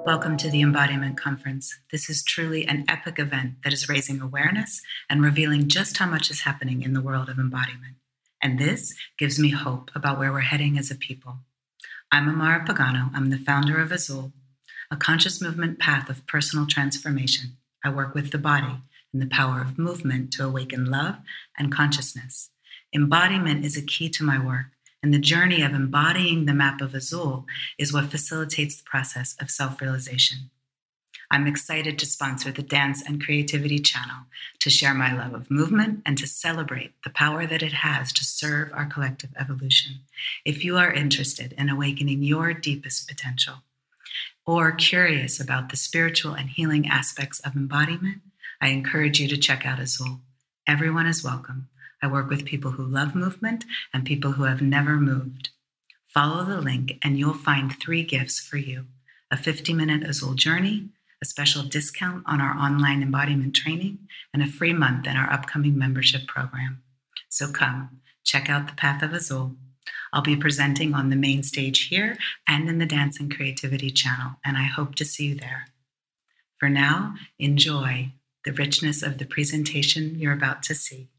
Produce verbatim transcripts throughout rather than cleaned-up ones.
Welcome to the Embodiment Conference. This is truly an epic event that is raising awareness and revealing just how much is happening in the world of embodiment. And this gives me hope about where we're heading as a people. I'm Amara Pagano. I'm the founder of Azul, a conscious movement path of personal transformation. I work with the body and the power of movement to awaken love and consciousness. Embodiment is a key to my work, and the journey of embodying the map of Azul is what facilitates the process of self-realization. I'm excited to sponsor the Dance and Creativity channel to share my love of movement and to celebrate the power that it has to serve our collective evolution. If you are interested in awakening your deepest potential or curious about the spiritual and healing aspects of embodiment, I encourage you to check out Azul. Everyone is welcome. I work with people who love movement and people who have never moved. Follow the link and you'll find three gifts for you: a fifty-minute Azul journey, a special discount on our online embodiment training, and a free month in our upcoming membership program. So come, check out the Path of Azul. I'll be presenting on the main stage here and in the Dance and Creativity channel, and I hope to see you there. For now, enjoy the richness of the presentation you're about to see.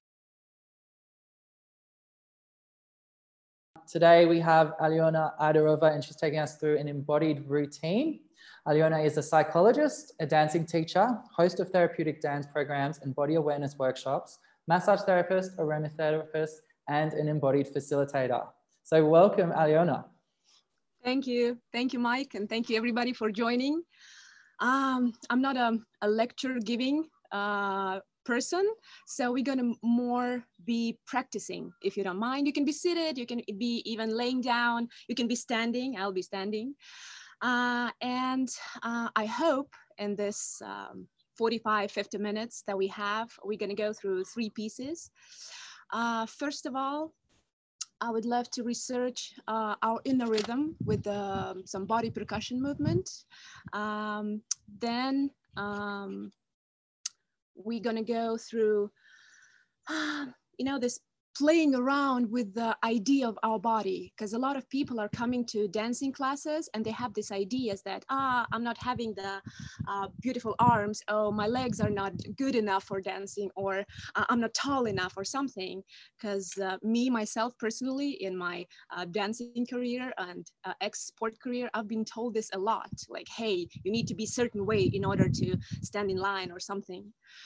Today we have Alyona Aidorova, and she's taking us through an embodied routine. Alyona is a psychologist, a dancing teacher, host of therapeutic dance programs and body awareness workshops, massage therapist, aromatherapist, and an embodied facilitator. So welcome, Alyona. Thank you. Thank you, Mike, and thank you everybody for joining. Um, I'm not a, a lecture giving uh, person, so we're gonna more be practicing. If you don't mind, you can be seated, you can be even laying down, you can be standing. I'll be standing. Uh, and uh, I hope in this um, forty-five, fifty minutes that we have, we're gonna go through three pieces. Uh, first of all, I would love to research uh, our inner rhythm with uh, some body percussion movement. Um, then um, we're gonna go through, uh, you know, this playing around with the idea of our body, because a lot of people are coming to dancing classes and they have this ideas that, ah, I'm not having the uh, beautiful arms, oh, my legs are not good enough for dancing, or uh, I'm not tall enough or something. Because uh, me, myself, personally, in my uh, dancing career and uh, ex-sport career, I've been told this a lot, like, hey, you need to be a certain way in order to stand in line or something.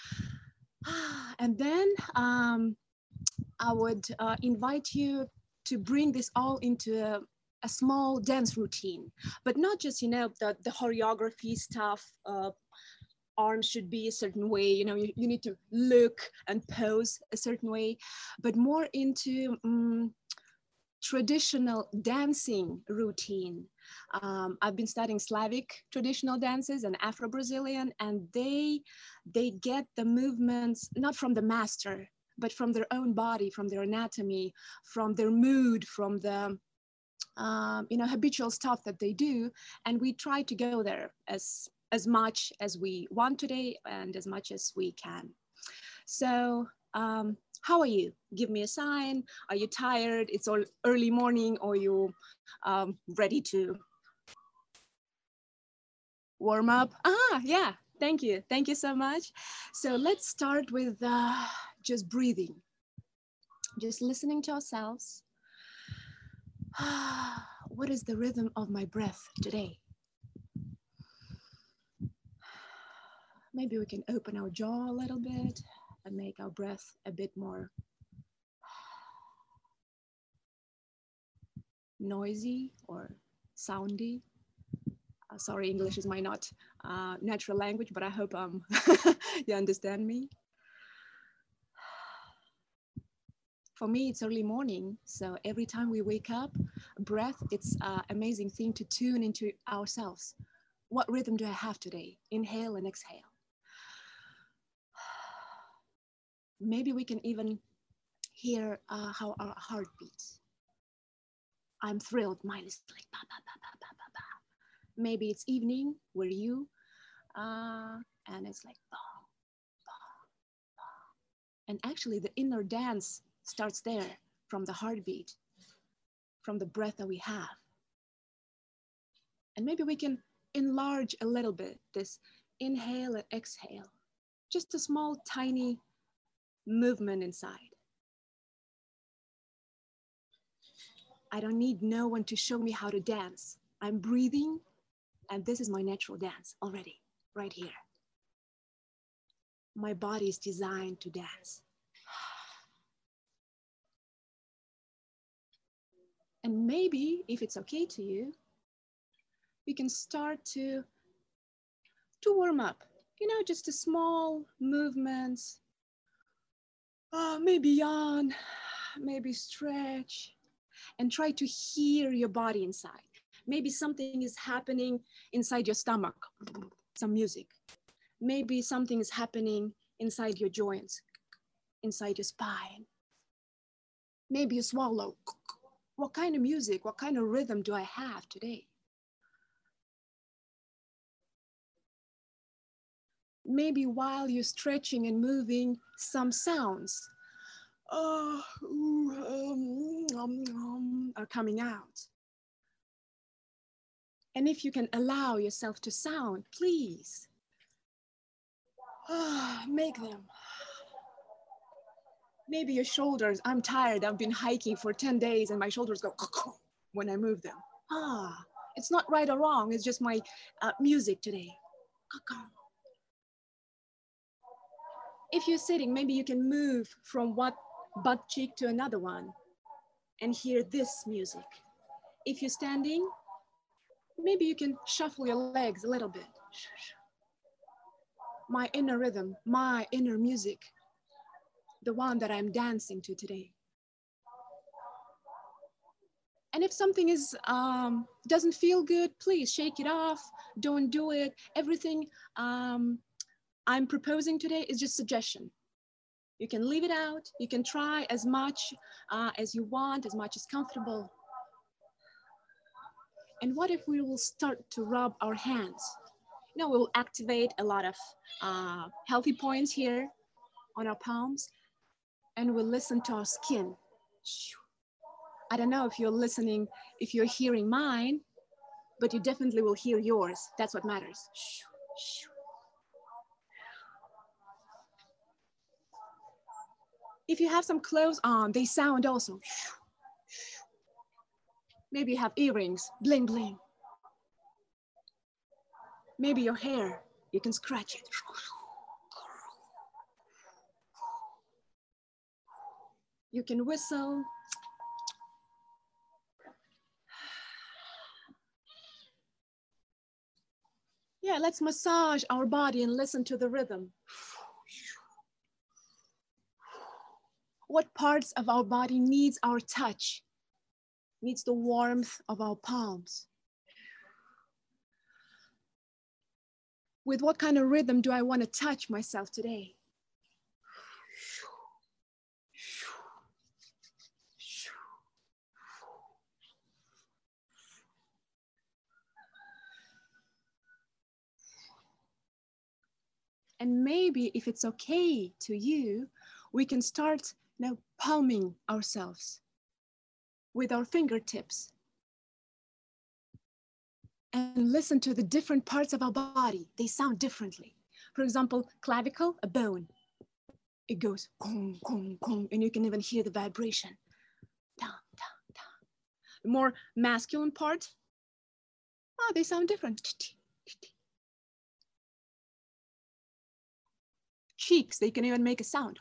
And then, um, I would uh, invite you to bring this all into a, a small dance routine, but not just, you know, the, the choreography stuff. Uh, arms should be a certain way, you know, you, you need to look and pose a certain way, but more into um, traditional dancing routine. Um, I've been studying Slavic traditional dances and Afro-Brazilian, and they, they get the movements not from the master, but from their own body, from their anatomy, from their mood, from the um, you know, habitual stuff that they do. And we try to go there as, as much as we want today and as much as we can. So um, how are you? Give me a sign. Are you tired? It's all early morning, or you um, ready to warm up? Ah, yeah, thank you. Thank you so much. So let's start with uh, just breathing, just listening to ourselves. What is the rhythm of my breath today? Maybe we can open our jaw a little bit and make our breath a bit more noisy or soundy. Uh, sorry, English is my not uh, natural language, but I hope um, you understand me. For me, it's early morning, so every time we wake up, breath, it's an amazing thing to tune into ourselves. What rhythm do I have today? Inhale and exhale. Maybe we can even hear uh, how our heart beats. I'm thrilled, mine is like ba, ba, ba, ba, ba, ba, ba. Maybe it's evening where you, uh, and it's like ba, ba, ba. And actually the inner dance starts there, from the heartbeat, from the breath that we have. And maybe we can enlarge a little bit this inhale and exhale. Just a small, tiny movement inside. I don't need no one to show me how to dance. I'm breathing, and this is my natural dance already, right here. My body is designed to dance. And maybe, if it's okay to you, you can start to, to warm up. You know, just a small movements. Uh, maybe yawn, maybe stretch, and try to hear your body inside. Maybe something is happening inside your stomach, some music. Maybe something is happening inside your joints, inside your spine. Maybe you swallow. What kind of music, what kind of rhythm do I have today? Maybe while you're stretching and moving, some sounds uh, ooh, um, um, um, are coming out. And if you can allow yourself to sound, please uh, make them. Maybe your shoulders, I'm tired, I've been hiking for ten days and my shoulders go when I move them. Ah, it's not right or wrong, it's just my uh, music today. If you're sitting, maybe you can move from one butt cheek to another one and hear this music. If you're standing, maybe you can shuffle your legs a little bit. My inner rhythm, my inner music, the one that I'm dancing to today. And if something is um, doesn't feel good, please shake it off. Don't do it. Everything um, I'm proposing today is just suggestion. You can leave it out. You can try as much uh, as you want, as much as comfortable. And what if we will start to rub our hands? You know, we'll activate a lot of uh, healthy points here on our palms, and we'll listen to our skin. I don't know if you're listening, if you're hearing mine, but you definitely will hear yours. That's what matters. If you have some clothes on, they sound also. Maybe you have earrings, bling, bling. Maybe your hair, you can scratch it. You can whistle. Yeah, let's massage our body and listen to the rhythm. What parts of our body needs our touch, needs the warmth of our palms? With what kind of rhythm do I want to touch myself today? And maybe if it's okay to you, we can start now palming ourselves with our fingertips and listen to the different parts of our body. They sound differently. For example, clavicle, a bone. It goes kong, kong, kong, and you can even hear the vibration. Down, down, down. The more masculine part, oh, they sound different. Cheeks, they can even make a sound.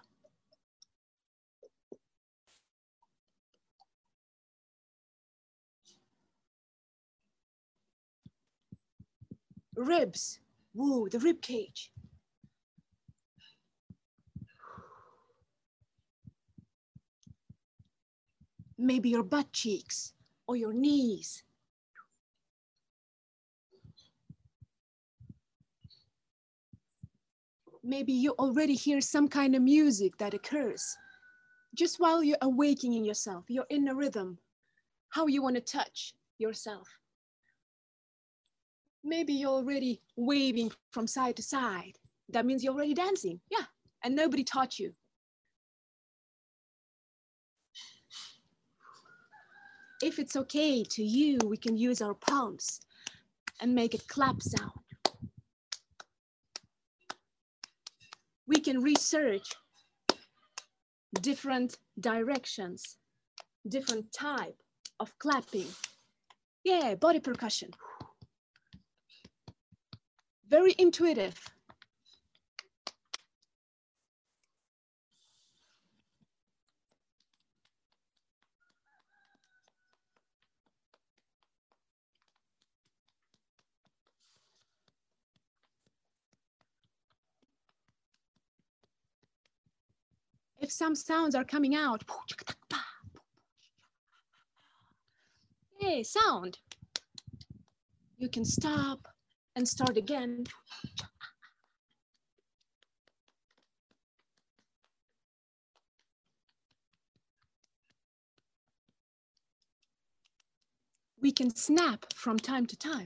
Ribs, whoa, the rib cage. Maybe your butt cheeks or your knees. Maybe you already hear some kind of music that occurs just while you're awakening yourself, your inner rhythm, how you want to touch yourself. Maybe you're already waving from side to side. That means you're already dancing. Yeah, and nobody taught you. If it's okay to you, we can use our palms and make a clap sound. We can research different directions, different type of clapping. Yeah, body percussion. Very intuitive. If some sounds are coming out, hey, sound, you can stop and start again. We can snap from time to time.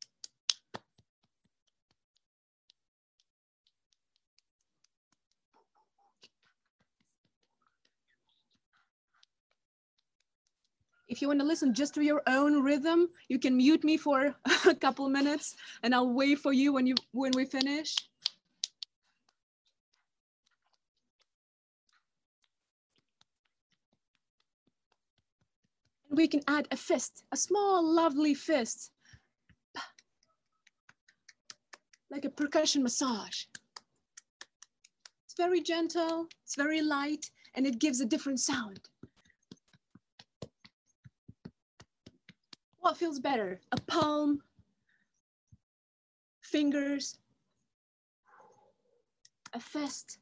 If you want to listen just to your own rhythm, you can mute me for a couple minutes and I'll wait for you when you when we finish. We can add a fist, a small, lovely fist, like a percussion massage. It's very gentle, it's very light, and it gives a different sound. What feels better? A palm, fingers, a fist,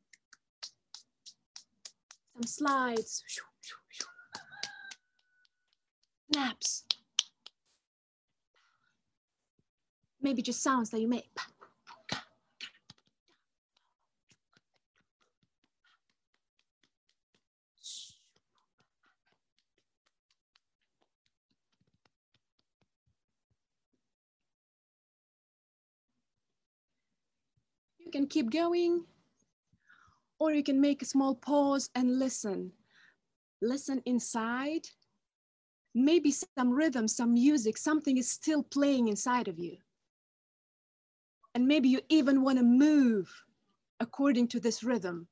some slides, snaps, maybe just sounds that you make. You can keep going, or you can make a small pause and listen. Listen inside. Maybe some rhythm, some music, something is still playing inside of you. And maybe you even want to move according to this rhythm.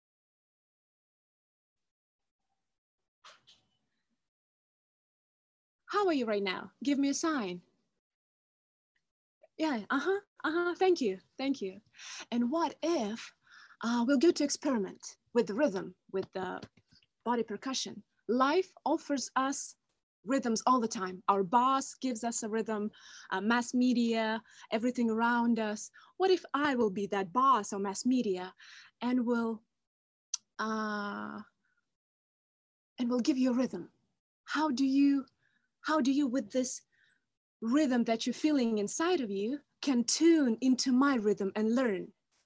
How are you right now? Give me a sign. Yeah, uh-huh, uh-huh, thank you, thank you. And what if uh, we'll go to experiment with the rhythm, with the body percussion. Life offers us rhythms all the time. Our boss gives us a rhythm, uh, mass media, everything around us. What if I will be that boss or mass media and will, uh, and will give you a rhythm? How do you, how do you with this rhythm that you're feeling inside of you can tune into my rhythm and learn?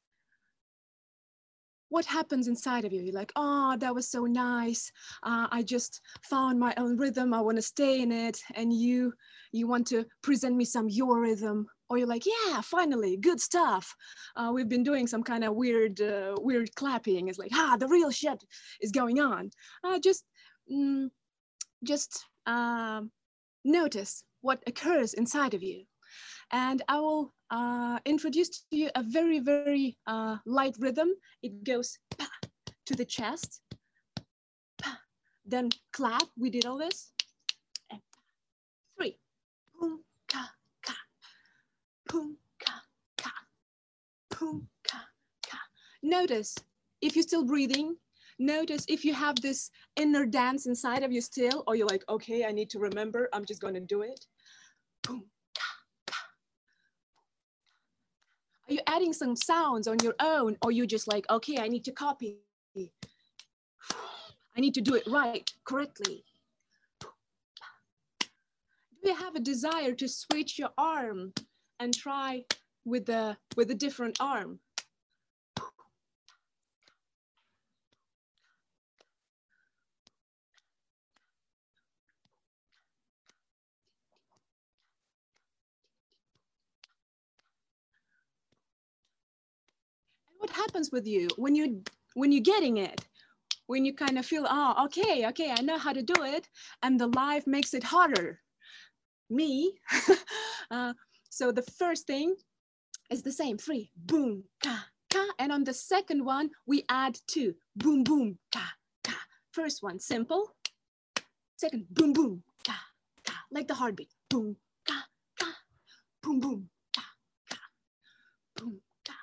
What happens inside of you? You're like, oh, that was so nice. Uh, I just found my own rhythm. I want to stay in it. And you, you want to present me some your rhythm. Or you're like, yeah, finally, good stuff. Uh, we've been doing some kind of weird, uh, weird clapping. It's like, ah, the real shit is going on. Uh, just, mm, just uh, notice what occurs inside of you. And I will uh, introduce to you a very, very uh, light rhythm. It goes pa, to the chest, pa, then clap. We did all this. And three, boom, ka, ka, boom, ka, ka, boom, ka, ka. Notice if you're still breathing. Notice if you have this inner dance inside of you still, or you're like, okay, I need to remember. I'm just going to do it. Boom. Are you adding some sounds on your own, or you just like, okay, I need to copy. I need to do it right, correctly. Do you have a desire to switch your arm and try with the with a different arm? What happens with you when you when you're getting it, when you kind of feel, oh, okay, okay, I know how to do it, and the life makes it harder? Me, uh, So the first thing is the same, three, boom, ka, ka. And on the second one, we add two, boom, boom, ka, ka. First one, simple. Second, boom, boom, ka, ka. Like the heartbeat, boom, ka, ka, boom, boom, ka, ka, boom, ka.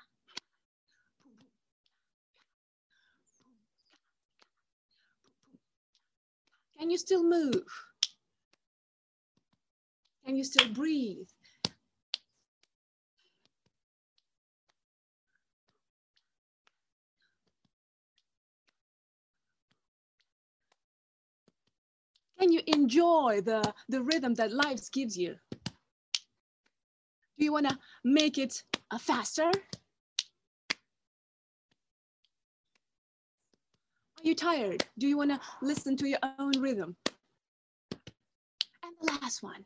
Can you still move? Can you still breathe? Can you enjoy the, the rhythm that life gives you? Do you want to make it uh, faster? Are you tired? Do you want to listen to your own rhythm? And the last one.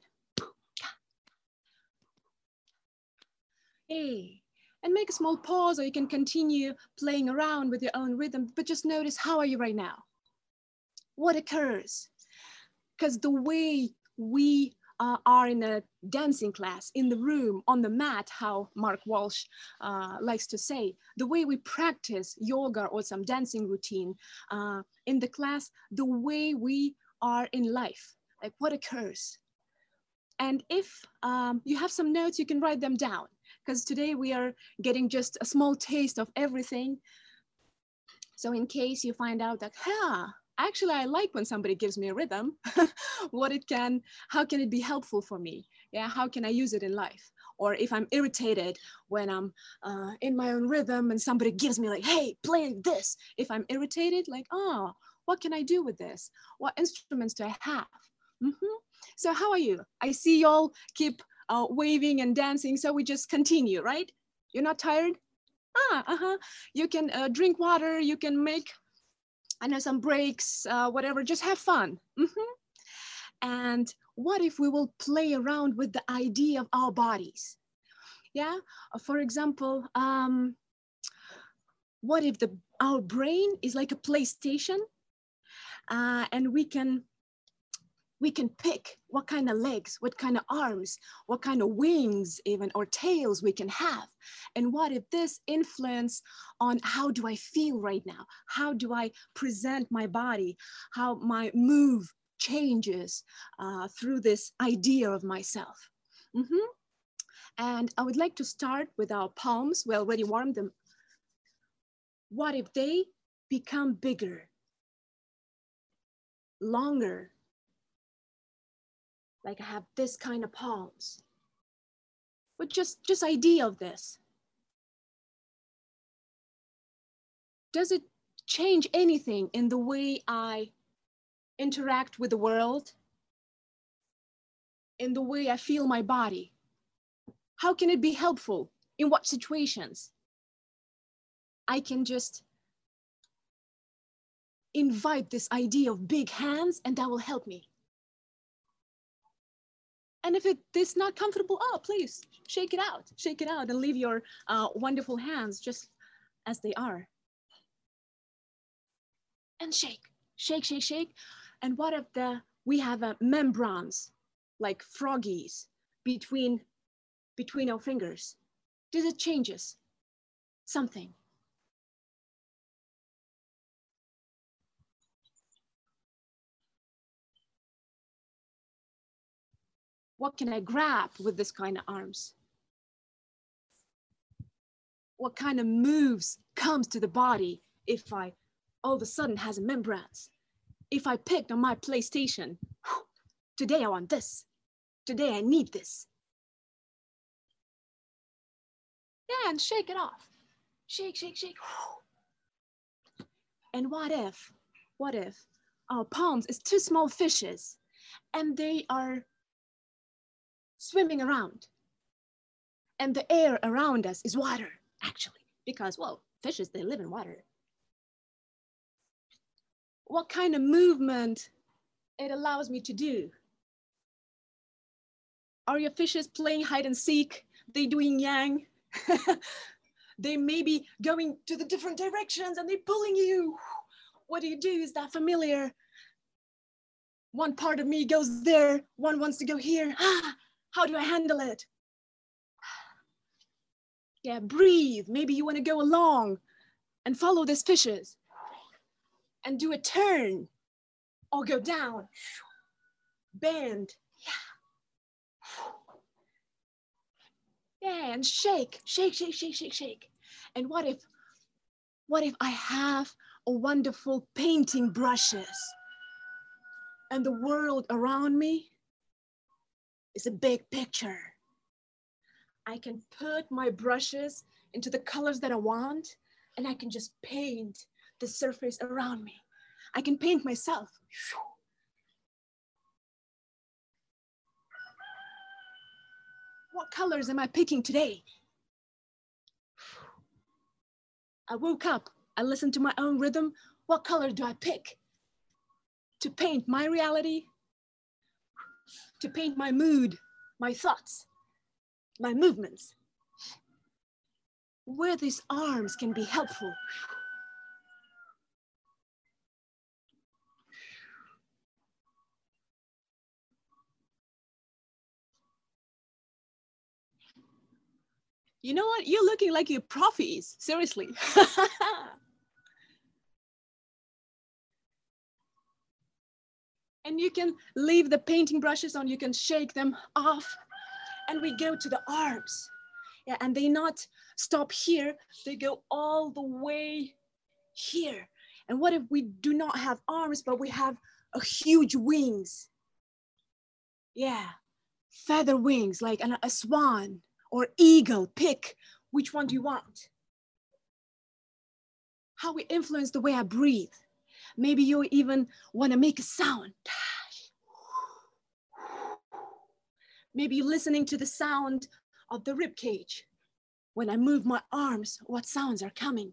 Hey, and make a small pause, or you can continue playing around with your own rhythm, but just notice, how are you right now? What occurs? Because the way we uh, are in a dancing class, in the room, on the mat, how Mark Walsh uh, likes to say, the way we practice yoga or some dancing routine uh, in the class, the way we are in life, like what occurs. And if um, you have some notes, you can write them down, because today we are getting just a small taste of everything. So in case you find out that, huh, actually, I like when somebody gives me a rhythm, what it can, how can it be helpful for me? Yeah, how can I use it in life? Or if I'm irritated when I'm uh, in my own rhythm and somebody gives me like, hey, play this. If I'm irritated, like, oh, what can I do with this? What instruments do I have? Mm-hmm. So how are you? I see y'all keep uh, waving and dancing, so we just continue, right? You're not tired? Ah, uh-huh. You can uh, drink water, you can make, I know, some breaks, uh, whatever, just have fun. Mm-hmm. And what if we will play around with the idea of our bodies? Yeah, uh, for example, um, what if the our brain is like a PlayStation, uh, and we can we can pick what kind of legs, what kind of arms, what kind of wings even, or tails we can have. And what if this influence on how do I feel right now? How do I present my body? How my move changes uh, through this idea of myself. Mm-hmm. And I would like to start with our palms. We already warmed them. What if they become bigger, longer? Like I have this kind of palms. But just, just idea of this. Does it change anything in the way I interact with the world? In the way I feel my body? How can it be helpful? In what situations? I can just invite this idea of big hands, and that will help me. And if it is not comfortable, oh, please shake it out, shake it out and leave your uh, wonderful hands just as they are. And shake, shake, shake, shake. And what if the, we have uh, membranes, like froggies, between, between our fingers? Does it changes something? What can I grab with this kind of arms? What kind of moves comes to the body if I all of a sudden has a membranes? If I picked on my PlayStation, today I want this. Today I need this. Yeah, and shake it off. Shake, shake, shake. And what if, what if our palms is two small fishes and they are swimming around and the air around us is water, actually, because, well, fishes, they live in water. What kind of movement it allows me to do? Are your fishes playing hide and seek? They doing yang? They may be going to the different directions and they're pulling you. What do you do? Is that familiar? One part of me goes there, one wants to go here. Ah, how do I handle it? Yeah, breathe. Maybe you want to go along and follow these fishes and do a turn or go down, bend. Yeah. Yeah, and shake, shake, shake, shake, shake, shake. And what if, what if I have a wonderful painting brushes and the world around me is a big picture. I can put my brushes into the colors that I want, and I can just paint the surface around me. I can paint myself. What colors am I picking today? I woke up, I listened to my own rhythm. What color do I pick to paint my reality, to paint my mood, my thoughts, my movements? Where these arms can be helpful. You know what? You're looking like you're profis, seriously. And you can leave the painting brushes on, you can shake them off, and we go to the arms. Yeah, and they not stop here, they go all the way here. And what if we do not have arms, but we have a huge wings? Yeah, feather wings, like an, a swan or eagle. Pick which one do you want? How we influence the way I breathe. Maybe you even want to make a sound. Maybe you're listening to the sound of the rib cage. When I move my arms, what sounds are coming?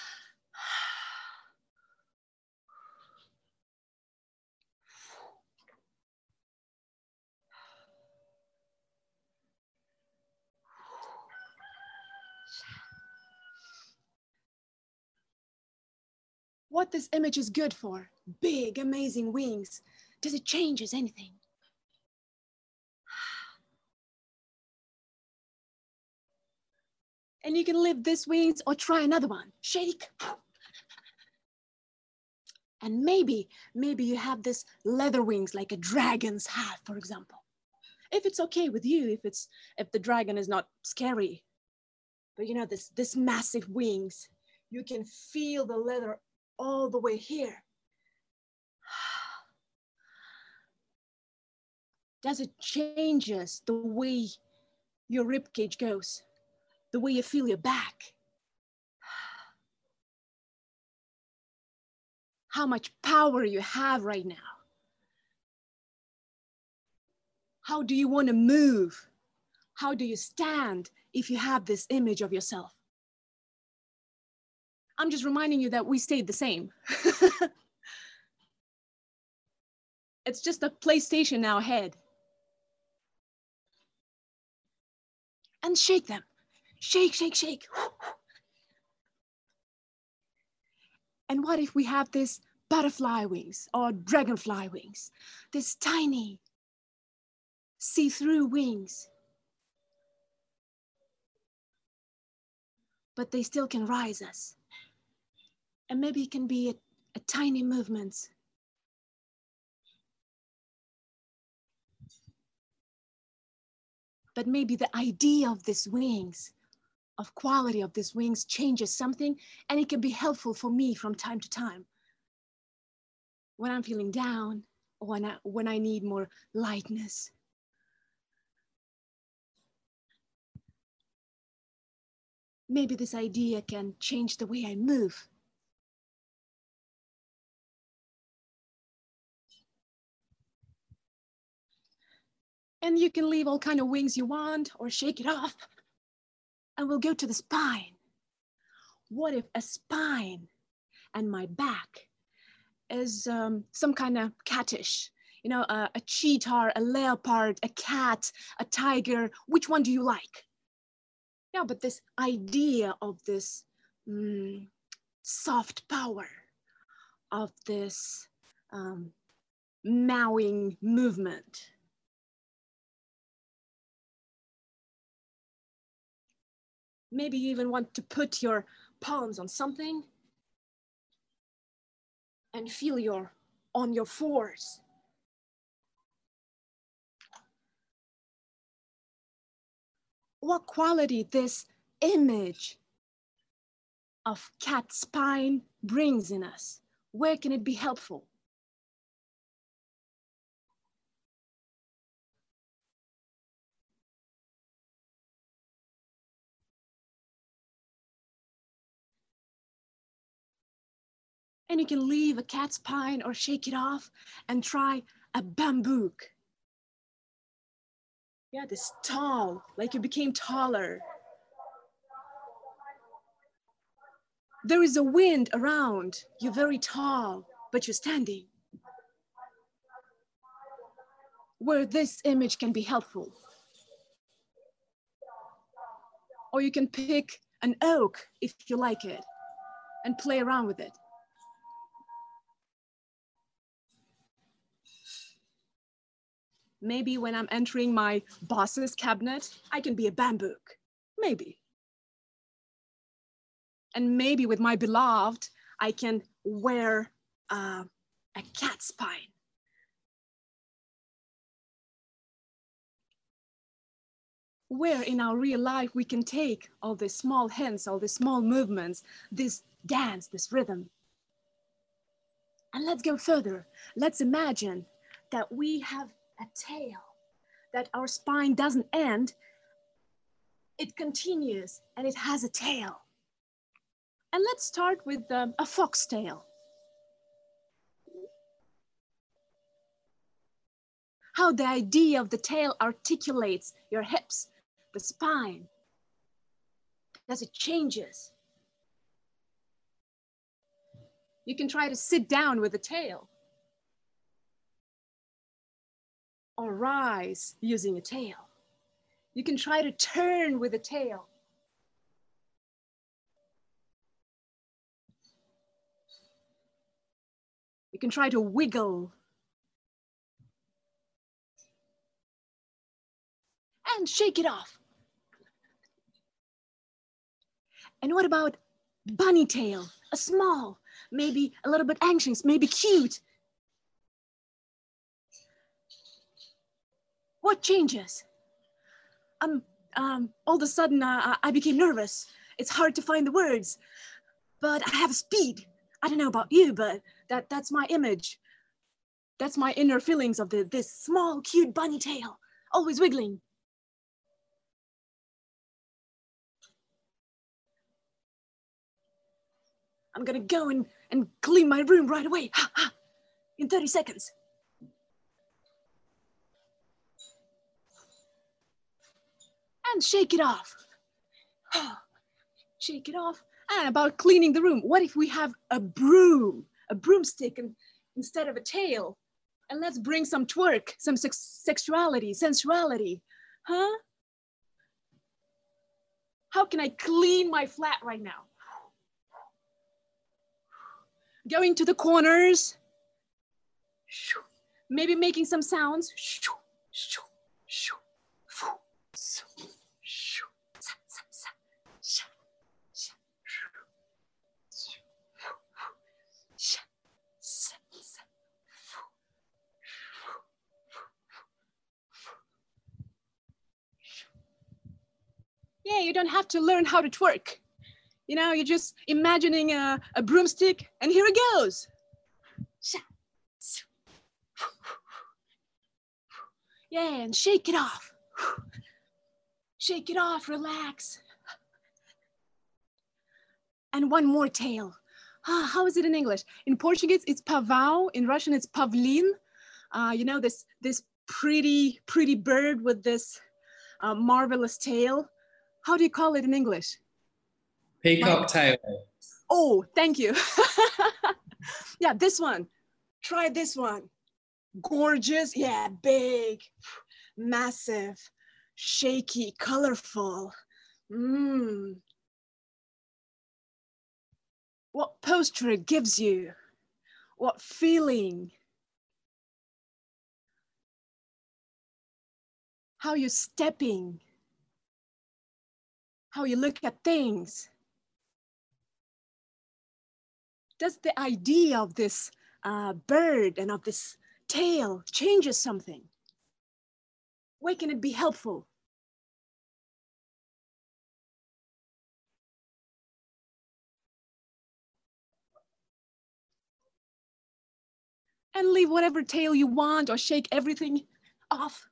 What this image is good for? Big, amazing wings. Does it change anything? And you can lift this wings or try another one. Shake. And maybe, maybe you have this leather wings like a dragon's have, for example. If it's okay with you, if it's if the dragon is not scary. But you know, this, this massive wings, you can feel the leather all the way here. Does it changes the way your rib cage goes? The way you feel your back? How much power you have right now? How do you want to move? How do you stand if you have this image of yourself? I'm just reminding you that we stayed the same. It's just a PlayStation now ahead. And shake them. Shake, shake, shake. And what if we have this butterfly wings or dragonfly wings? This tiny see-through wings. But they still can rise us. And maybe it can be a, a tiny movement. But maybe the idea of these wings, of quality of these wings changes something, and it can be helpful for me from time to time. When I'm feeling down, or when I, when I need more lightness. Maybe this idea can change the way I move. And you can leave all kind of wings you want or shake it off. And we'll go to the spine. What if a spine and my back is um, some kind of cattish? You know, a, a cheetah, a leopard, a cat, a tiger. Which one do you like? Yeah, but this idea of this mm, soft power, of this um, mowing movement. Maybe you even want to put your palms on something and feel your on your force. What quality this image of cat spine brings in us? Where can it be helpful? And you can leave a cat spine or shake it off and try a bambook. Yeah, this tall, like you became taller. There is a wind around. You're very tall, but you're standing. Where this image can be helpful. Or you can pick an oak if you like it and play around with it. Maybe when I'm entering my boss's cabinet, I can be a bambook, maybe. And maybe with my beloved, I can wear uh, a cat spine. Where in our real life we can take all these small hints, all these small movements, this dance, this rhythm. And let's go further. Let's imagine that we have a tail, that our spine doesn't end, it continues and it has a tail. And let's start with um, a foxtail. How the idea of the tail articulates your hips, the spine, as it changes. You can try to sit down with the tail or rise using a tail. You can try to turn with the tail. You can try to wiggle. And shake it off. And what about bunny tail? A small, maybe a little bit anxious, maybe cute. What changes? Um, um, all of a sudden, uh, I became nervous. It's hard to find the words, but I have speed. I don't know about you, but that, that's my image. That's my inner feelings of the, this small, cute bunny tail, always wiggling. I'm gonna go and, and clean my room right away, ha, ha, in thirty seconds. And shake it off. Shake it off. And about cleaning the room. What if we have a broom, a broomstick and, instead of a tail? And let's bring some twerk, some sex sexuality, sensuality, huh? How can I clean my flat right now? Going to the corners. Maybe making some sounds. Yeah, you don't have to learn how to twerk. You know, you're just imagining a, a broomstick, and here it goes. Yeah, and shake it off. Shake it off, relax. And one more tail. Ah, how is it in English? In Portuguese, it's pavão. In Russian, it's pavlin. Uh, you know, this, this pretty, pretty bird with this uh, marvelous tail. How do you call it in English? Peacock tail. Oh, thank you. Yeah, this one. Try this one. Gorgeous. Yeah, big, massive, shaky, colorful. Mm. What posture it gives you? What feeling? How you're stepping? how you look at things. Does the idea of this uh, bird and of this tail changes something? Where can it be helpful? And leave whatever tail you want or shake everything off.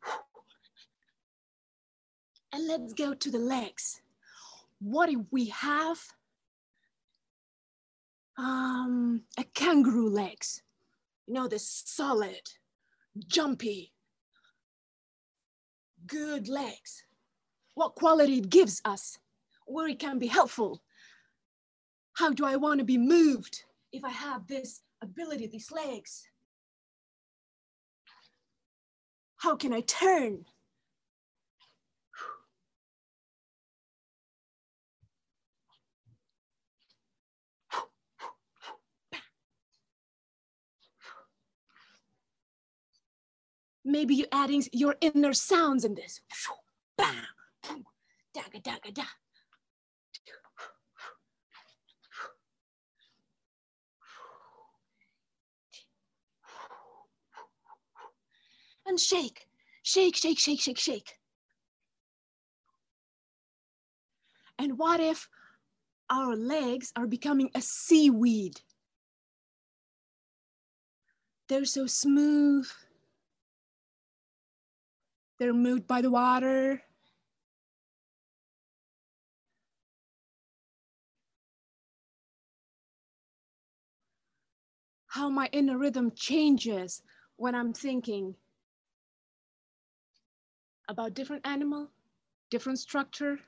And let's go to the legs. What if we have um, a kangaroo legs? You know, the solid, jumpy, good legs. What quality it gives us, where it can be helpful. How do I want to be moved if I have this ability, these legs? How can I turn? Maybe you're adding your inner sounds in this. Bam, daga, daga, da. And shake, shake, shake, shake, shake, shake. And what if our legs are becoming a seaweed? They're so smooth. They're moved by the water. How my inner rhythm changes when I'm thinking about different animal, different structure.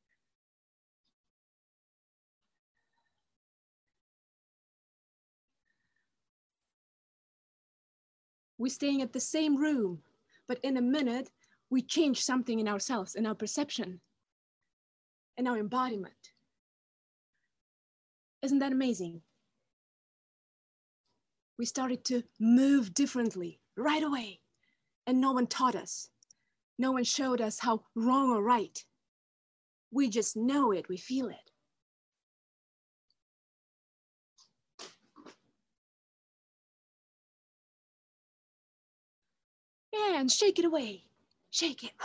We're staying at the same room, but in a minute, we change something in ourselves, in our perception, in our embodiment. Isn't that amazing? We started to move differently right away, and no one taught us. No one showed us how wrong or right. We just know it, we feel it. Yeah, and shake it away, shake it.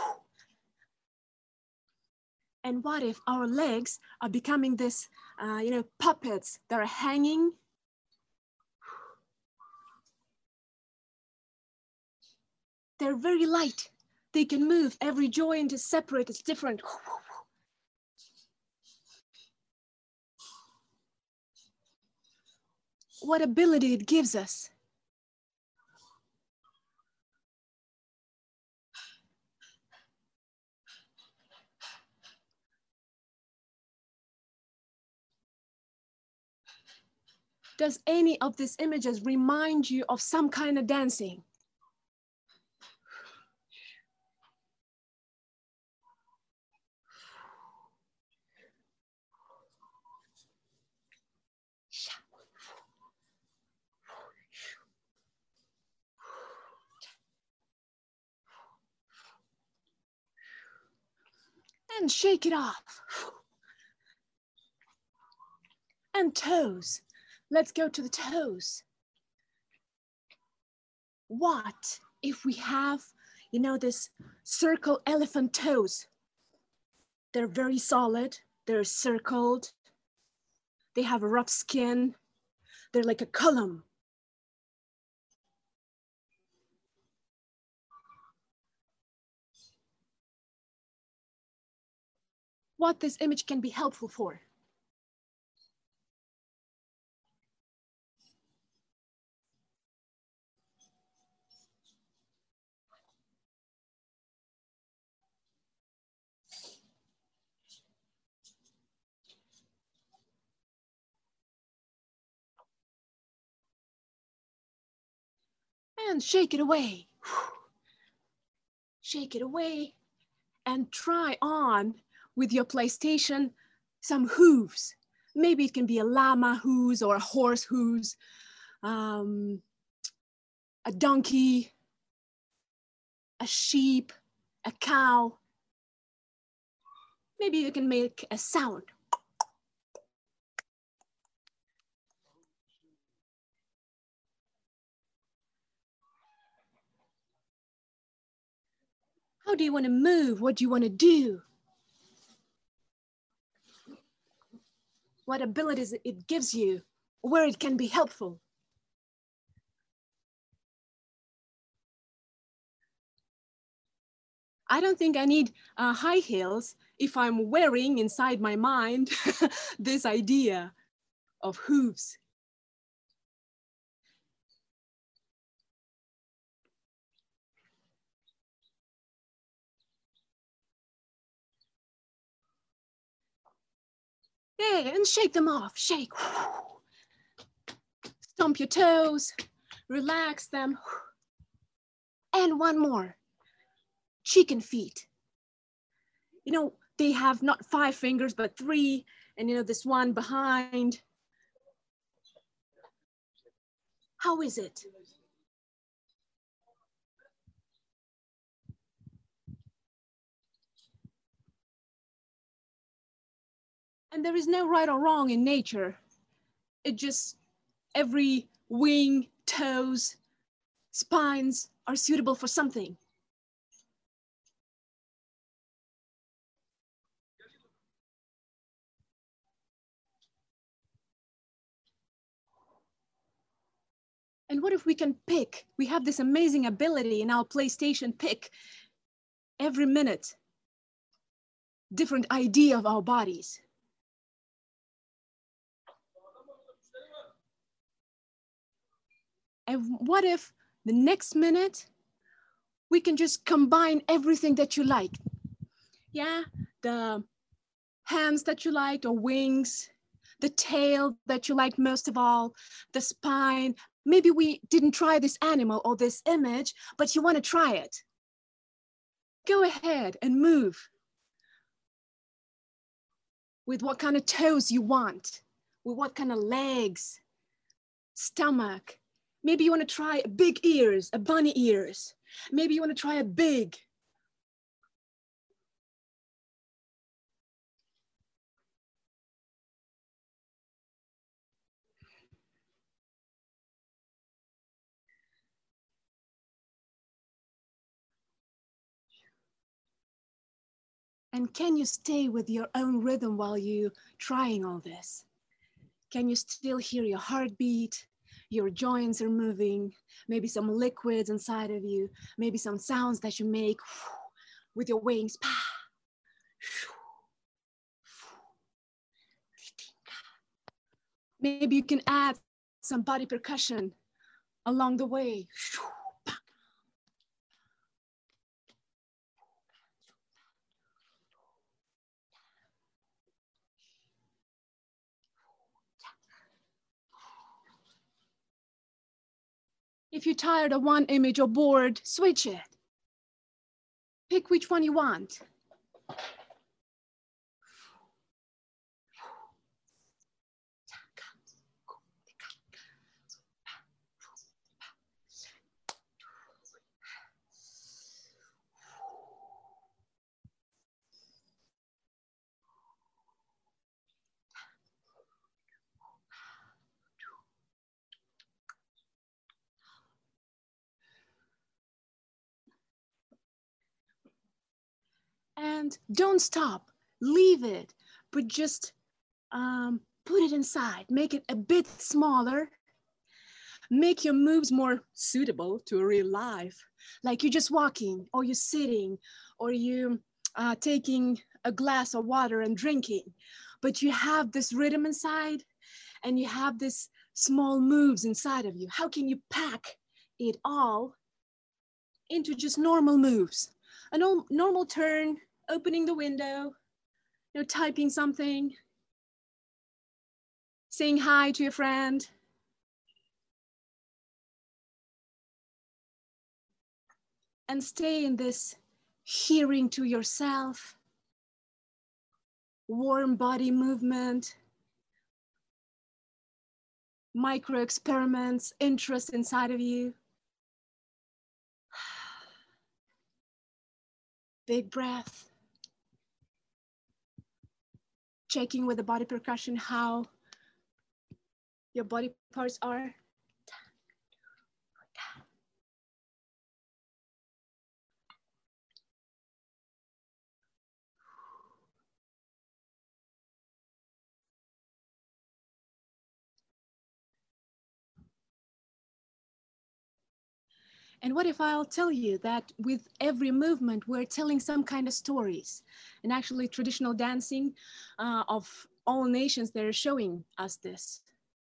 And what if our legs are becoming this, uh, you know, puppets that are hanging? They're very light. They can move every joint is separate, it's different. What ability it gives us. Does any of these images remind you of some kind of dancing? And shake it off. And toes. Let's go to the toes. What if we have, you know, this circle elephant toes? They're very solid. They're circled. They have a rough skin. They're like a column. What this image can be helpful for. And shake it away. Shake it away and try on with your PlayStation some hooves. Maybe it can be a llama hooves or a horse hooves, um, a donkey, a sheep, a cow. Maybe you can make a sound. How do you want to move? What do you want to do? What abilities it gives you, where it can be helpful. I don't think I need uh, high heels if I'm wearing inside my mind this idea of hooves. Yeah, and shake them off, shake. Stomp your toes, relax them. And one more, chicken feet. You know, they have not five fingers, but three, and you know, this one behind. How is it? And there is no right or wrong in nature. It just, every wing, toes, spines are suitable for something. And what if we can pick? We have this amazing ability in our PlayStation, pick every minute, different idea of our bodies. And what if the next minute, we can just combine everything that you like? Yeah, the hands that you liked, or wings, the tail that you liked most of all, the spine. Maybe we didn't try this animal or this image, but you want to try it. Go ahead and move with what kind of toes you want, with what kind of legs, stomach. Maybe you want to try big ears, a bunny ears. Maybe you want to try a big. And can you stay with your own rhythm while you trying all this? Can you still hear your heartbeat? Your joints are moving, maybe some liquids inside of you, maybe some sounds that you make with your wings. Maybe you can add some body percussion along the way. If you're tired of one image or bored, switch it. Pick which one you want. And don't stop, leave it, but just um, put it inside, make it a bit smaller, make your moves more suitable to real life. Like you're just walking, or you're sitting, or you uh, taking a glass of water and drinking, but you have this rhythm inside and you have this small moves inside of you. How can you pack it all into just normal moves? A no normal turn, opening the window, you know, typing something, saying hi to your friend. And stay in this hearing to yourself, warm body movement, micro experiments, interest inside of you. Big breath. checking with the body percussion how your body parts are. And what if I'll tell you that with every movement, we're telling some kind of stories? And actually traditional dancing uh, of all nations, they're showing us this.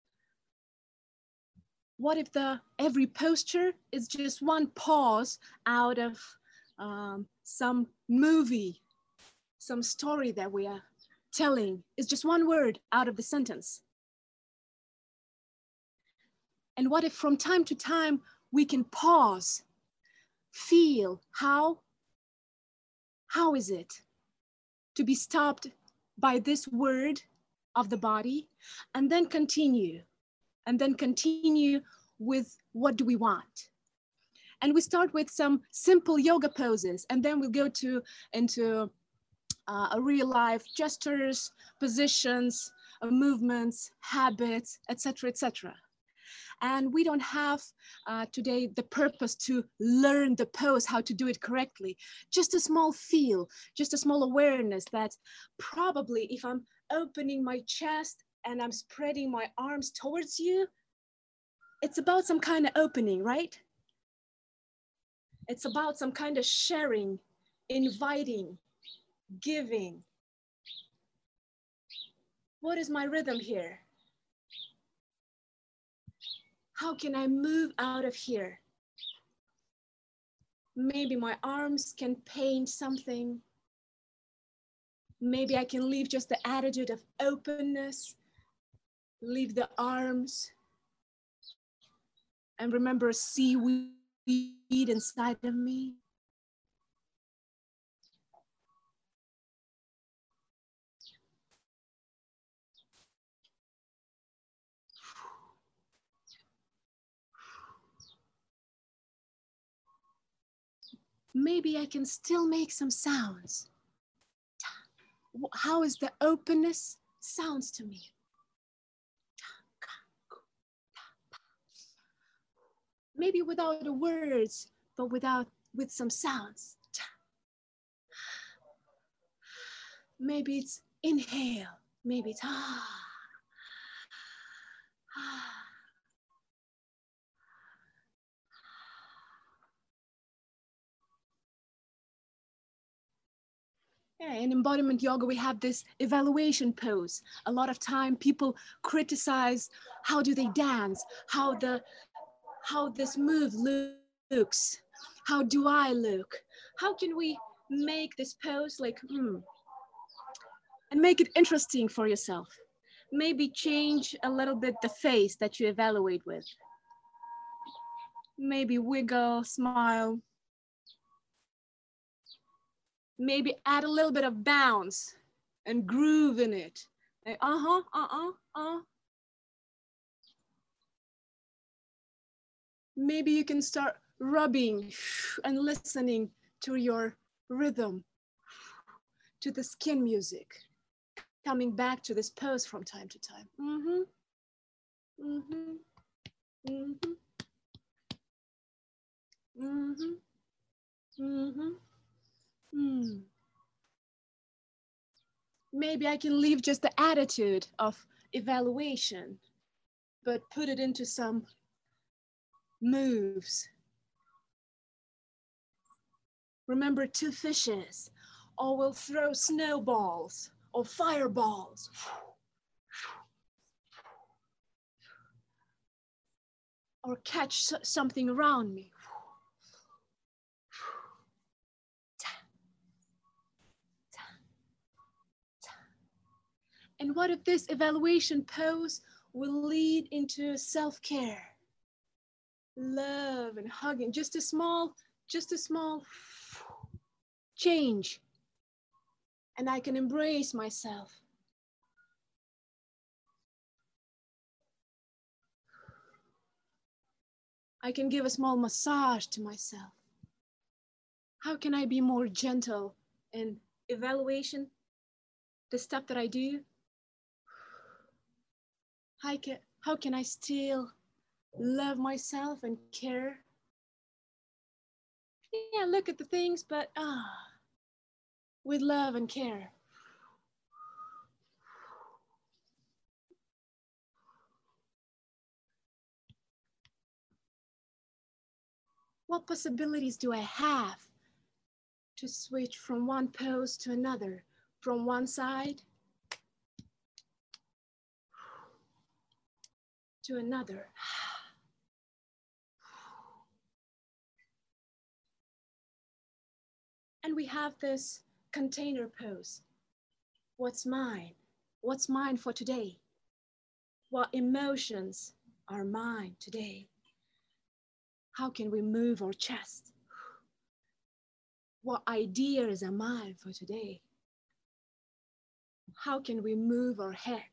What if the every posture is just one pause out of um, some movie, some story that we are telling? It's just one word out of the sentence. And what if from time to time we can pause, feel how, how is it to be stopped by this word of the body, and then continue, and then continue with what do we want? And we start with some simple yoga poses, and then we'll go to into uh, a real life gestures, positions, uh, movements, habits, et cetera, et cetera. And we don't have uh, today the purpose to learn the pose, how to do it correctly. Just a small feel, just a small awareness that probably if I'm opening my chest and I'm spreading my arms towards you, it's about some kind of opening, right? It's about some kind of sharing, inviting, giving. What is my rhythm here? How can I move out of here? Maybe my arms can paint something. Maybe I can leave just the attitude of openness, leave the arms, and remember seaweed inside of me. Maybe I can still make some sounds. How is the openness sounds to me? Maybe without the words, but without with some sounds. Maybe it's inhale. Maybe it's ah. ah. Yeah, in embodiment yoga, we have this evaluation pose. A lot of time people criticize how do they dance, how the how this move looks, how do I look? How can we make this pose like, hmm, and make it interesting for yourself? Maybe change a little bit the face that you evaluate with. Maybe wiggle, smile. Maybe add a little bit of bounce and groove in it. Like, uh-huh, uh-uh, uh. Maybe you can start rubbing and listening to your rhythm, to the skin music, coming back to this pose from time to time. Mm-hmm. Mm-hmm. Mm-hmm. Mm-hmm. Mm-hmm. Mm. Maybe I can leave just the attitude of evaluation, but put it into some moves. Remember two fishes, or we'll throw snowballs or fireballs. Or catch something around me. And what if this evaluation pose will lead into self-care, love and hugging, just a small, just a small change. And I can embrace myself. I can give a small massage to myself. How can I be more gentle in evaluation, the stuff that I do, How can, how can I still love myself and care? Yeah, look at the things, but ah, with love and care. What possibilities do I have to switch from one pose to another, from one side to another? And we have this container pose. What's mine? What's mine for today? What emotions are mine today? How can we move our chest? What ideas are mine for today? How can we move our head?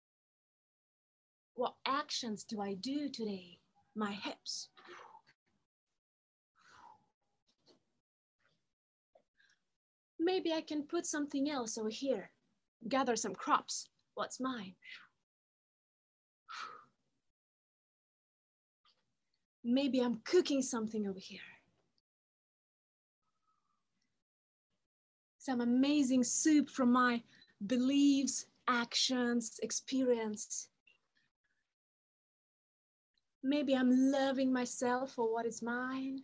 What actions do I do today? My hips. Maybe I can put something else over here. Gather some crops. What's mine? Maybe I'm cooking something over here. Some amazing soup from my beliefs, actions, experience. Maybe I'm loving myself for what is mine.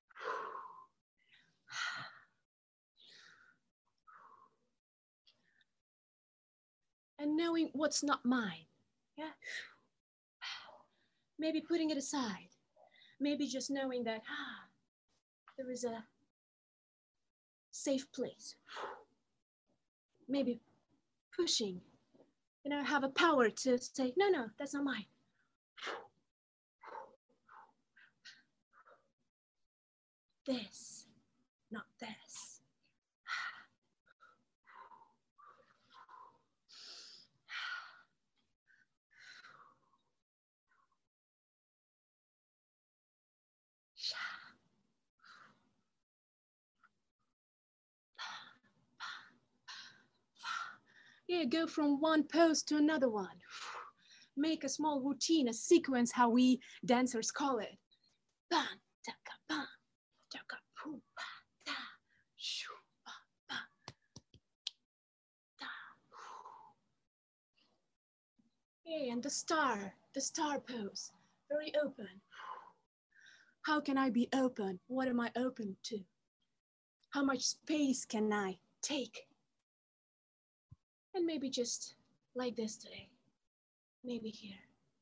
And knowing what's not mine. Yeah. Maybe putting it aside. Maybe just knowing that ah, there is a safe place. Maybe pushing, you know, have a power to say, no, no, that's not mine. This, not this. Yeah, go from one pose to another one. Make a small routine, a sequence, how we dancers call it. Bang, taka, bang, taka, poo, ba, da, shoo, ba, ba, da. Yeah, and the star, the star pose, very open. How can I be open? What am I open to? How much space can I take? And maybe just like this today, maybe here.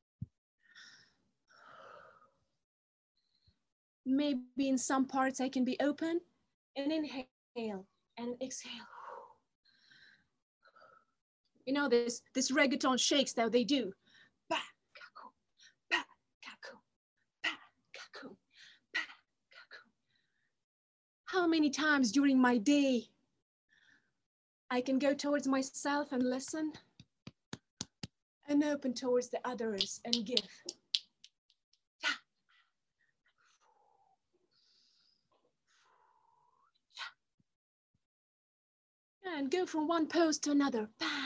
Maybe in some parts I can be open and inhale and exhale. You know, this, this reggaeton shakes that they do. Ba, kaku, ba, kaku, ba, kaku, ba, kaku. How many times during my day I can go towards myself and listen and open towards the others and give. And go from one pose to another.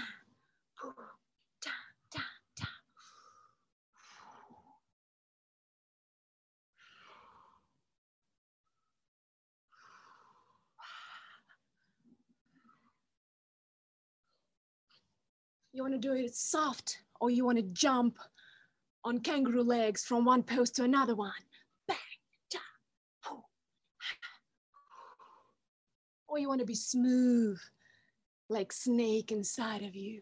You want to do it soft, or you want to jump on kangaroo legs from one pose to another one. Bang, da, hoo. Or you want to be smooth, like snake inside of you.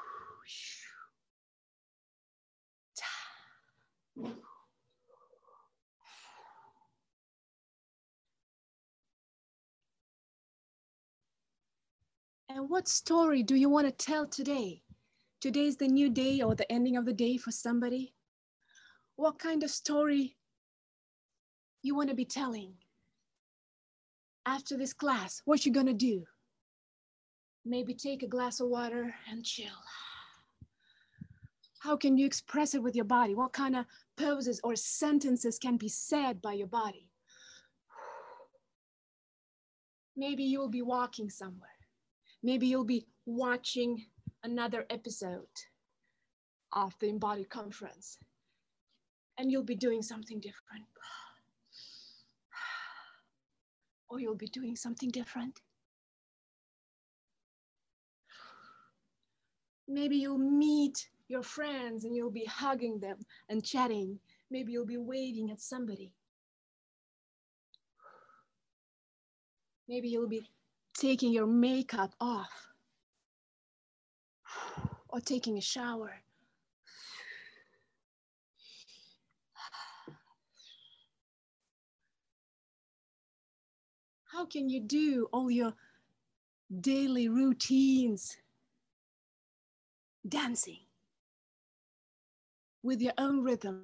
And what story do you want to tell today? Today is the new day or the ending of the day for somebody. What kind of story you want to be telling? After this class, what you gonna do? Maybe take a glass of water and chill. How can you express it with your body? What kind of poses or sentences can be said by your body? Maybe you'll be walking somewhere. Maybe you'll be watching another episode of the Embodied Conference. And you'll be doing something different. Or you'll be doing something different. Maybe you'll meet your friends and you'll be hugging them and chatting. Maybe you'll be waving at somebody. Maybe you'll be taking your makeup off or taking a shower. How can you do all your daily routines dancing with your own rhythm,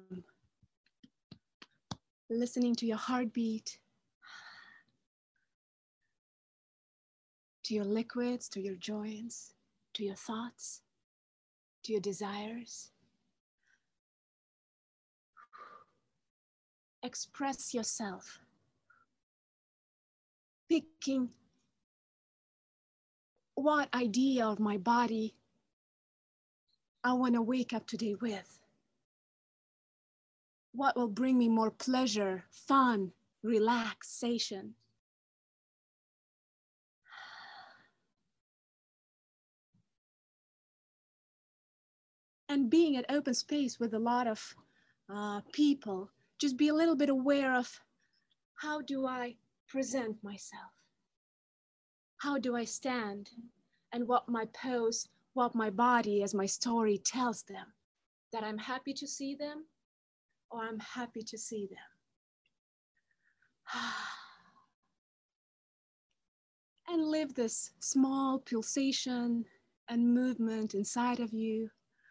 listening to your heartbeat, to your liquids, to your joints, to your thoughts, to your desires? Express yourself, picking what idea of my body I want to wake up today with. What will bring me more pleasure, fun, relaxation? And being at open space with a lot of uh, people, just be a little bit aware of how do I present myself? How do I stand? And what my pose, what my body as my story tells them, that I'm happy to see them or I'm happy to see them. And live this small pulsation and movement inside of you.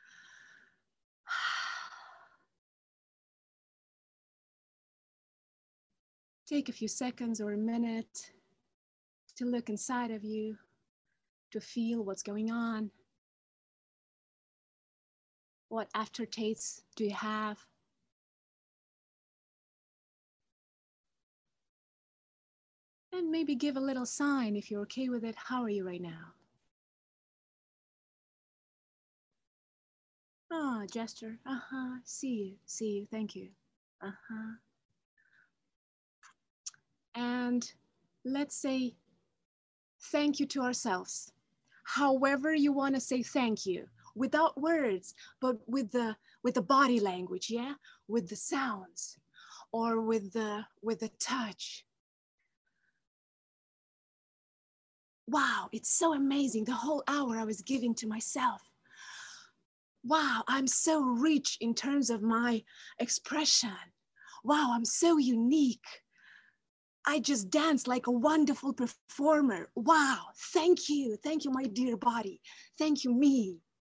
Take a few seconds or a minute to look inside of you, to feel what's going on. What aftertastes do you have? And maybe give a little sign if you're okay with it. How are you right now? Ah, gesture. Uh-huh. See you. See you. Thank you. Uh-huh. And let's say thank you to ourselves. However you want to say thank you, without words, but with the with the body language, yeah? With the sounds or with the with the touch. Wow, it's so amazing. The whole hour I was giving to myself. Wow, I'm so rich in terms of my expression. Wow, I'm so unique. I just danced like a wonderful performer. Wow, thank you. Thank you, my dear body. Thank you, me.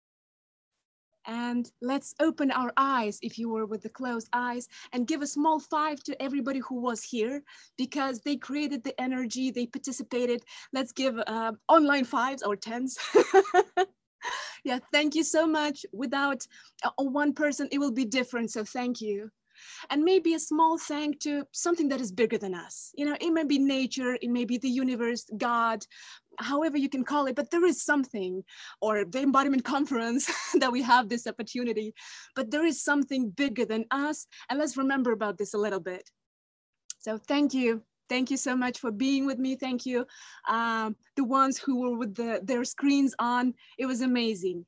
And let's open our eyes, if you were with the closed eyes, and give a small five to everybody who was here, because they created the energy, they participated. Let's give uh, online fives or tens. Yeah, thank you so much. Without uh, one person, it will be different, so thank you. And maybe a small thank to something that is bigger than us. You know, it may be nature, it may be the universe, God, however you can call it, but there is something, or the Embodiment Conference that we have this opportunity, but there is something bigger than us. And let's remember about this a little bit. So thank you. Thank you so much for being with me. Thank you. Um, the ones who were with the, their screens on, it was amazing.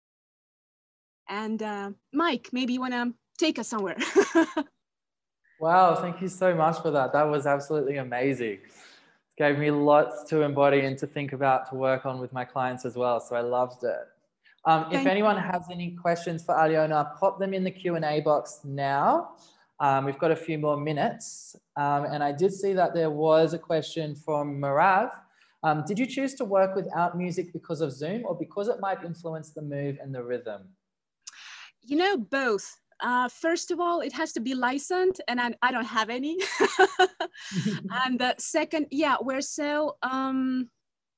And uh, Mike, maybe you wanna take us somewhere. Wow, thank you so much for that. That was absolutely amazing. It gave me lots to embody and to think about, to work on with my clients as well. So I loved it. Um, if anyone has any questions for Aliona, pop them in the Q and A box now. Um, we've got a few more minutes. Um, and I did see that there was a question from Marav. Um, did you choose to work without music because of Zoom or because it might influence the move and the rhythm? You know, both. Uh, first of all, it has to be licensed, and I, I don't have any. And uh, second, yeah, we're so, um,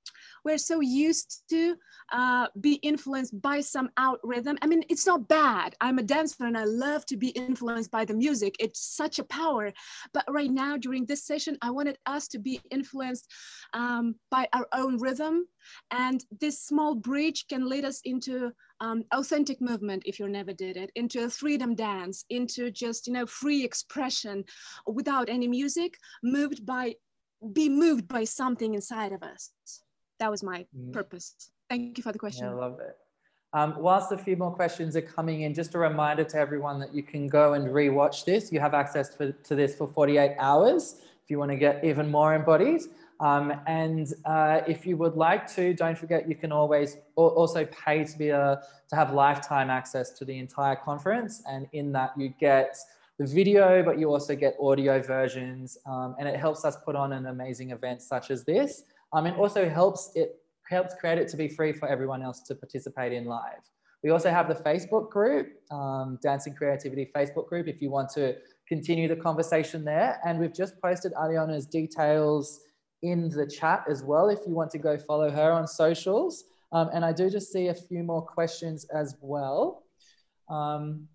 we're so used to uh, be influenced by some out rhythm. I mean, it's not bad. I'm a dancer and I love to be influenced by the music. It's such a power. But right now during this session, I wanted us to be influenced um, by our own rhythm. And this small bridge can lead us into um, authentic movement, if you never did it, into a freedom dance, into just, you know, free expression without any music, moved by, be moved by something inside of us. That was my mm. purpose. Thank you for the question. Yeah, I love it. Um, whilst a few more questions are coming in, just a reminder to everyone that you can go and re-watch this. You have access to, to this for forty-eight hours if you want to get even more embodied. Um, and uh, if you would like to, don't forget you can always also pay to be a, to have lifetime access to the entire conference. And in that you get the video, but you also get audio versions. Um, and it helps us put on an amazing event such as this. Um, it also helps it helps create it to be free for everyone else to participate in live. We also have the Facebook group, um, Dancing Creativity Facebook group, if you want to continue the conversation there. And we've just posted Aliona's details in the chat as well, if you want to go follow her on socials. Um, and I do just see a few more questions as well. Um,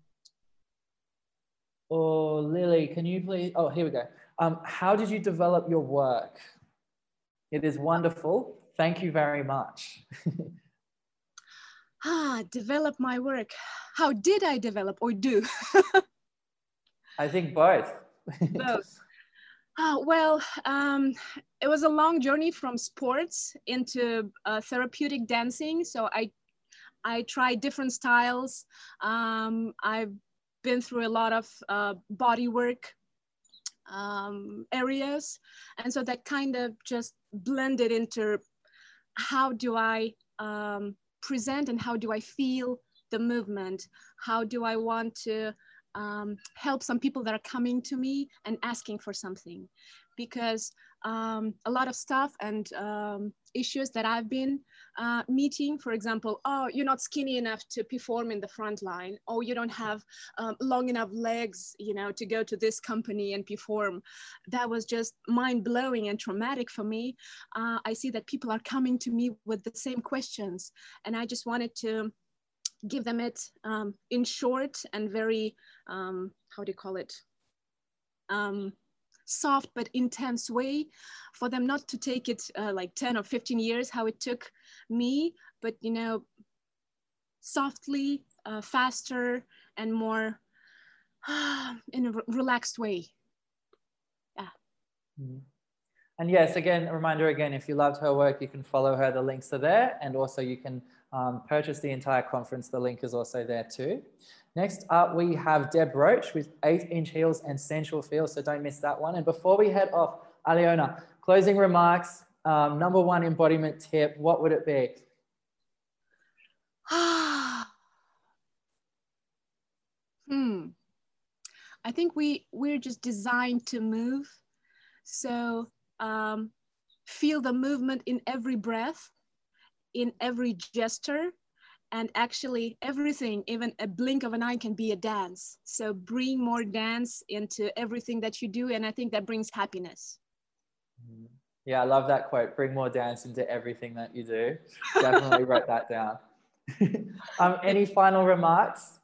or Lily, can you please, oh, here we go. Um, how did you develop your work? It is wonderful. Thank you very much. ah, develop my work. How did I develop or do? I think both. Both. Oh, well, um, it was a long journey from sports into uh, therapeutic dancing. So I, I tried different styles. Um, I've been through a lot of uh, body work um, areas. And so that kind of just blended into how do I um, present and how do I feel the movement? How do I want to um, help some people that are coming to me and asking for something? Because um, a lot of stuff and um, issues that I've been uh, meeting, for example, oh, you're not skinny enough to perform in the front line. Oh, you don't have um, long enough legs, you know, to go to this company and perform. That was just mind blowing and traumatic for me. Uh, I see that people are coming to me with the same questions, and I just wanted to give them it um, in short and very, um, how do you call it? Um, soft but intense way, for them not to take it uh, like ten or fifteen years, how it took me, but, you know, softly, uh, faster and more uh, in a re relaxed way. Yeah. Mm-hmm. And yes, again, a reminder again, if you loved her work, you can follow her, the links are there, and also you can um, purchase the entire conference, the link is also there too. Next up, we have Deb Roach with eight inch heels and sensual feel, so don't miss that one. And before we head off, Aliona, closing remarks, um, number one embodiment tip, what would it be? hmm. I think we, we're just designed to move. So um, feel the movement in every breath, in every gesture, and actually everything, even a blink of an eye can be a dance. So bring more dance into everything that you do. And I think that brings happiness. Yeah, I love that quote. Bring more dance into everything that you do. Definitely wrote that down. um, any final remarks?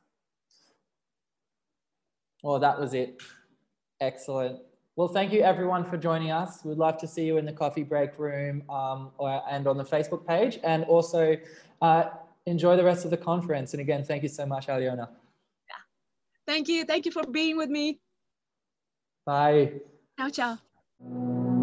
Well, that was it. Excellent. Well, thank you everyone for joining us. We'd love to see you in the coffee break room um, or, and on the Facebook page, and also uh, enjoy the rest of the conference. And again, thank you so much, Aliona. Yeah. Thank you. Thank you for being with me. Bye. Ciao, ciao.